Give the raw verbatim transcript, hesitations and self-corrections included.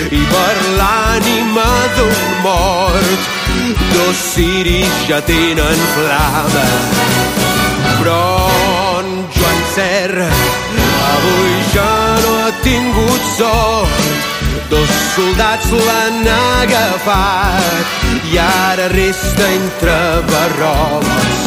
i per l'ànima d'un mort dos ciris ja tenen flama. Però en Joan Serra avui ja no ha tingut sort. Dos soldats l'han agafat i ara resta entre barrots.